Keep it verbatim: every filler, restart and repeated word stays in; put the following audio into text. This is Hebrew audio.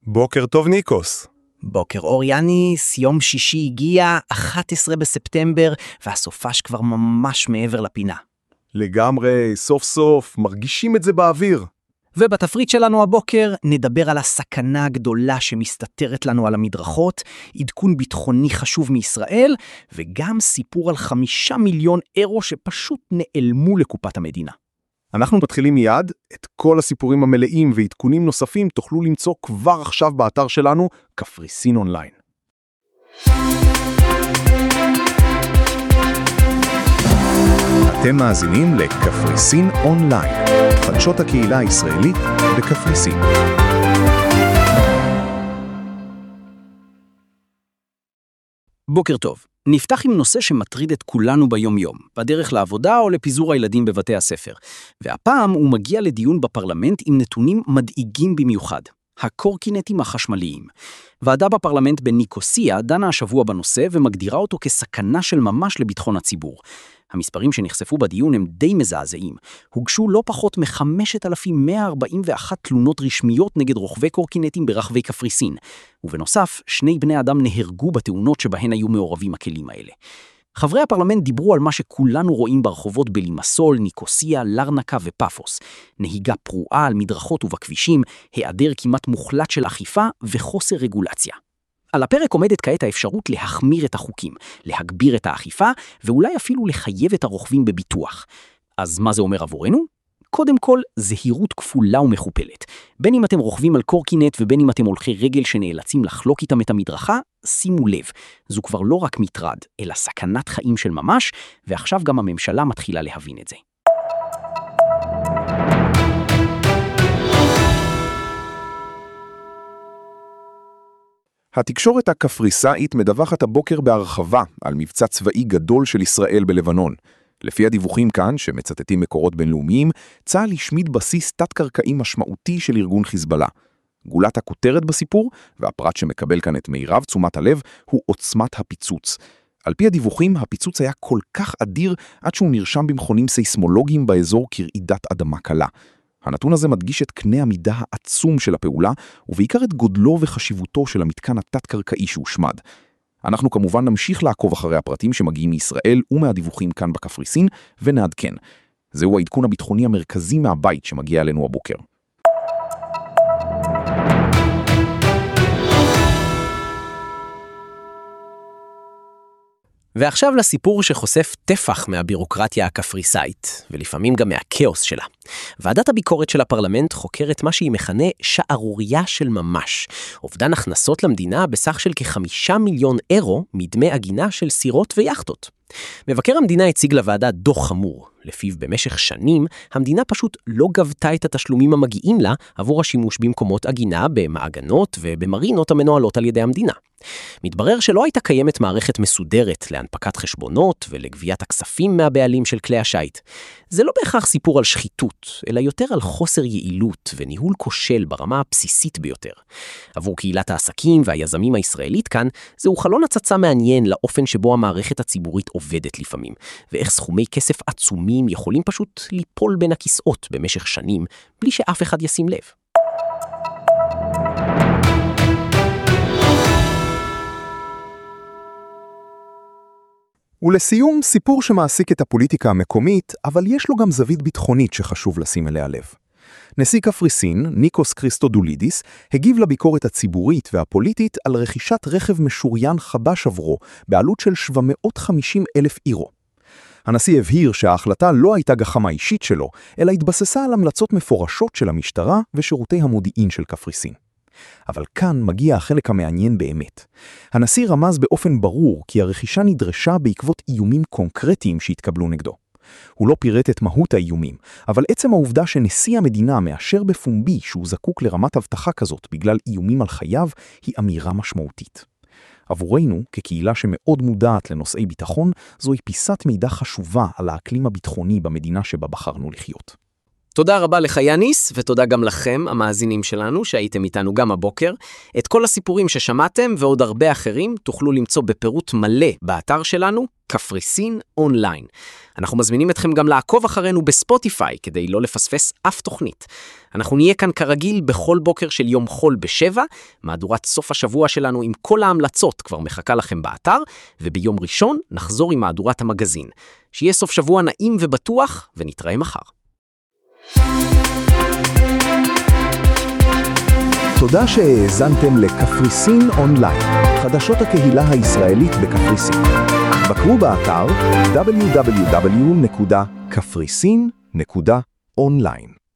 בוקר טוב ניקוס. בוקר אור יאניס, יום שישי הגיע, אחד עשר בספטמבר, והסופש כבר ממש מעבר לפינה. לגמרי, סוף סוף, מרגישים את זה באוויר. ובתפריט שלנו הבוקר נדבר על הסכנה הגדולה שמסתתרת לנו על המדרכות, עדכון ביטחוני חשוב מישראל, וגם סיפור על חמישה מיליון אירו שפשוט נעלמו לקופת המדינה. אנחנו מתחילים מיד, את כל הסיפורים המלאים ועדכונים נוספים תוכלו למצוא כבר עכשיו באתר שלנו, קפריסין אונליין. אתם מאזינים לקפריסין אונליין, חדשות הקהילה הישראלית בקפריסין. בוקר טוב. נפתח עם נושא שמטריד את כולנו ביום-יום, בדרך לעבודה או לפיזור הילדים בבתי הספר. והפעם הוא מגיע לדיון בפרלמנט עם נתונים מדאיגים במיוחד. הקורקינטים החשמליים. ועדה בפרלמנט בניקוסיה דנה השבוע בנושא ומגדירה אותו כסכנה של ממש לביטחון הציבור. המספרים שנחשפו בדיון הם די מזעזעים. הוגשו לא פחות מ-חמשת אלפים מאה ארבעים ואחת תלונות רשמיות נגד רוכבי קורקינטים ברחבי קפריסין. ובנוסף, שני בני אדם נהרגו בתאונות שבהן היו מעורבים הכלים האלה. חברי הפרלמנט דיברו על מה שכולנו רואים ברחובות בלימסול, ניקוסיה, לרנקה ופאפוס. נהיגה פרועה על מדרכות ובכבישים, היעדר כמעט מוחלט של אכיפה וחוסר רגולציה. על הפרק עומדת כעת האפשרות להחמיר את החוקים, להגביר את האכיפה, ואולי אפילו לחייב את הרוכבים בביטוח. אז מה זה אומר עבורנו? קודם כל, זהירות כפולה ומכופלת. בין אם אתם רוכבים על קורקינט ובין אם אתם הולכי רגל שנאלצים לחלוק איתם את המדרכה, שימו לב, זו כבר לא רק מטרד, אלא סכנת חיים של ממש, ועכשיו גם הממשלה מתחילה להבין את זה. התקשורת הקפריסאית מדווחת הבוקר בהרחבה על מבצע צבאי גדול של ישראל בלבנון. לפי הדיווחים כאן, שמצטטים מקורות בינלאומיים, צה"ל השמיד בסיס תת-קרקעי משמעותי של ארגון חיזבאללה. גולת הכותרת בסיפור, והפרט שמקבל כאן את מירב תשומת הלב, הוא עוצמת הפיצוץ. על פי הדיווחים, הפיצוץ היה כל כך אדיר עד שהוא נרשם במכונים סייסמולוגיים באזור כרעידת אדמה קלה. הנתון הזה מדגיש את קנה המידה העצום של הפעולה, ובעיקר את גודלו וחשיבותו של המתקן התת-קרקעי שהושמד. אנחנו כמובן נמשיך לעקוב אחרי הפרטים שמגיעים מישראל ומהדיווחים כאן בקפריסין, ונעדכן. זהו העדכון הביטחוני המרכזי מהבית שמגיע אלינו הבוקר. ועכשיו לסיפור שחושף טפח מהבירוקרטיה הקפריסאית, ולפעמים גם מהכאוס שלה. ועדת הביקורת של הפרלמנט חוקרת מה שהיא מכנה שערוריה של ממש, אובדן הכנסות למדינה בסך של כחמישה מיליון אירו מדמי הגינה של סירות ויחטות. מבקר המדינה הציג לוועדה דוח חמור, לפיו במשך שנים המדינה פשוט לא גבתה את התשלומים המגיעים לה עבור השימוש במקומות הגינה במעגנות ובמרינות המנוהלות על ידי המדינה. מתברר שלא הייתה קיימת מערכת מסודרת להנפקת חשבונות ולגביית הכספים מהבעלים של כלי השיט. זה לא בהכרח סיפור על שחיתות, אלא יותר על חוסר יעילות וניהול כושל ברמה הבסיסית ביותר. עבור קהילת העסקים והיזמים הישראלית כאן, זהו חלון הצצה מעניין לאופן שבו המערכת הציבורית עובדת לפעמים, ואיך סכומי כסף עצומים יכולים פשוט ליפול בין הכיסאות במשך שנים, בלי שאף אחד ישים לב. ולסיום, סיפור שמעסיק את הפוליטיקה המקומית, אבל יש לו גם זווית ביטחונית שחשוב לשים אליה לב. נשיא קפריסין, ניקוס קריסטודולידיס, הגיב לביקורת הציבורית והפוליטית על רכישת רכב משוריין חדש עבורו, בעלות של שבע מאות וחמישים אלף אירו. הנשיא הבהיר שההחלטה לא הייתה גחמה אישית שלו, אלא התבססה על המלצות מפורשות של המשטרה ושירותי המודיעין של קפריסין. אבל כאן מגיע החלק המעניין באמת. הנשיא רמז באופן ברור כי הרכישה נדרשה בעקבות איומים קונקרטיים שהתקבלו נגדו. הוא לא פירט את מהות האיומים, אבל עצם העובדה שנשיא המדינה מאשר בפומבי שהוא זקוק לרמת הבטחה כזאת בגלל איומים על חייו, היא אמירה משמעותית. עבורנו, כקהילה שמאוד מודעת לנושאי ביטחון, זוהי פיסת מידע חשובה על האקלים הביטחוני במדינה שבה בחרנו לחיות. תודה רבה לך יאניס, ותודה גם לכם, המאזינים שלנו, שהייתם איתנו גם הבוקר. את כל הסיפורים ששמעתם ועוד הרבה אחרים תוכלו למצוא בפירוט מלא באתר שלנו, קפריסין אונליין. אנחנו מזמינים אתכם גם לעקוב אחרינו בספוטיפיי, כדי לא לפספס אף תוכנית. אנחנו נהיה כאן כרגיל בכל בוקר של יום חול בשבע, מהדורת סוף השבוע שלנו עם כל ההמלצות כבר מחכה לכם באתר, וביום ראשון נחזור עם מהדורת המגזין. שיהיה סוף שבוע נעים ובטוח, ונתראה מחר. תודה שהאזנתם לקפריסין אונליין, חדשות הקהילה הישראלית בקפריסין. בקרו באתר דאבליו דאבליו דאבליו נקודה קפריסין נקודה אונליין.